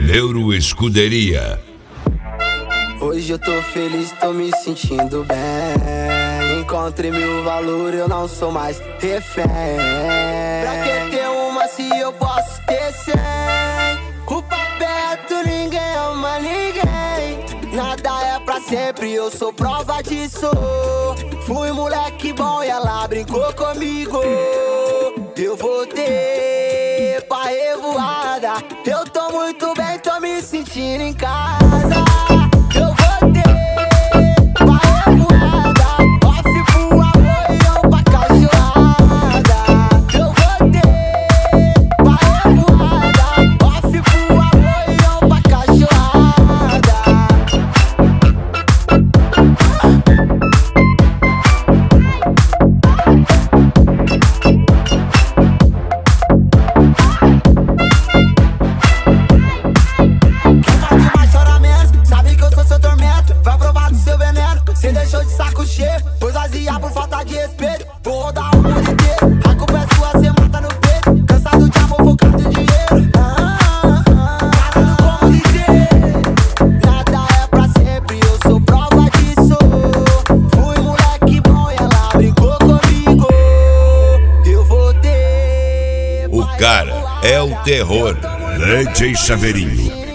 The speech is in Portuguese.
Neuro Escuderia. Hoje eu tô feliz, tô me sentindo bem. Encontrei meu valor, eu não sou mais refém. Pra que ter uma se eu posso ter 100? Culpa perto, ninguém ama ninguém. Nada é pra sempre, eu sou prova disso. Fui moleque bom e ela brincou comigo. Eu voltei pra revoada. Eu tô muito bem, tô me sentindo em casa. Eu voltei pra revoada. Off pro amor e eu pra cachorrada. Eu voltei pra revoada. Off pro amor e eu pra cachorrada. Cê deixou de saco cheio, pois azia por falta de respeito. Vou rodar o mundo inteiro, a culpa é sua, cê mata no peito. Cansado de amor, focado em dinheiro. Parado como dizer, nada é pra sempre, eu sou prova disso. Fui moleque bom e ela brincou comigo. Eu voltei. O cara é o terror. DJ Chaveirinho.